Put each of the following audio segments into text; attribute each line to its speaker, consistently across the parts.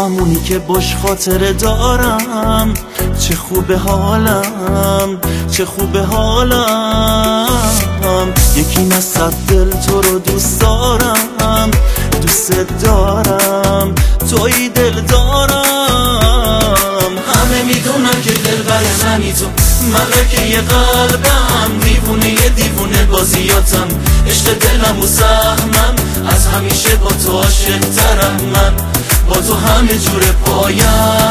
Speaker 1: همونی که باش خاطره دارم. چه خوبه حالم، چه خوبه حالم. یکی نصد دل تو رو دوست دارم، دوست دارم، توی دل دارم. همه میدونن که دل بر منی تو، ملکه قلبم، دیوونه دیوونه بازیاتم، عشق دلم و سهمم، از همیشه با تو عاشق ترم من، با تو همه جور پایم.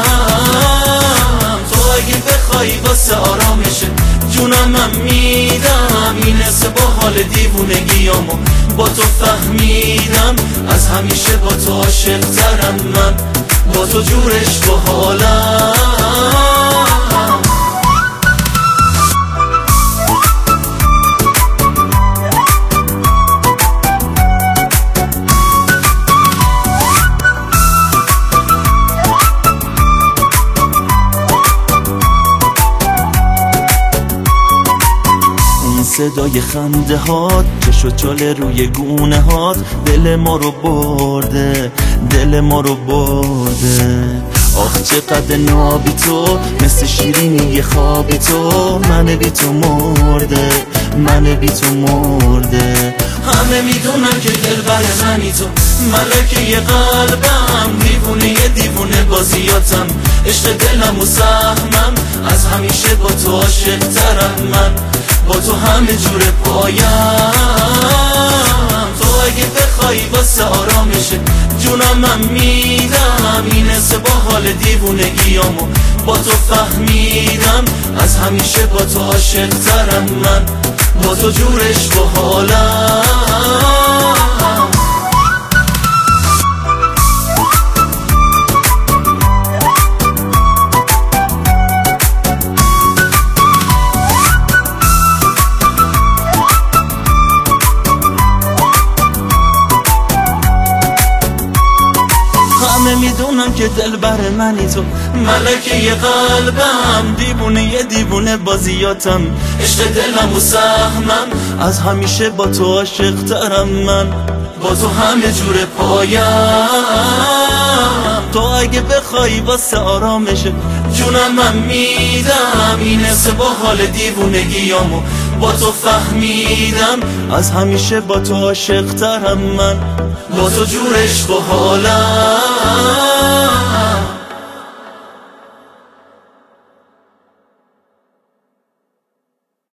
Speaker 1: تو اگه بخوای واسه آرامشه جونم من میدم، این حس با حال دیوونگیامو با تو فهمیدم، از همیشه با تو عاشق ترم من، با تو جور عشق و حالم. صدای خنده هات، چش و چاله روی گونه هات، دل ما رو برده، دل ما رو برده. آخ چقدر نابی تو، مثل شیرینی خوابی تو، من بی تو مرده، من بی تو مرده. همه میدونن که دل بر منی تو، ملکه قلبم، دیوونه دیوونه بازیاتم، عشق دلم و سهمم، از همیشه با تو عاشق ترم من، با تو همه جور پایم. تو اگه بخوای واسه آرامشه جونم من میدم، این حس با حال دیوونگیامو با تو فهمیدم، از همیشه با تو عاشق ترم من، با تو جور عشق و حالم. همه میدونم که دل بر منی تو، ملکه قلبم، دیوونه دیوونه بازیاتم، عشق دلم و سهمم، از همیشه با تو عاشق ترم من، با تو همه جور پایم. تو اگه بخوای واسه آرامشه جونم من میدم، این حس با حال دیوونگیامو با تو فهمیدم، از همیشه با تو عاشق ترم من، با تو جور عشق و حالم.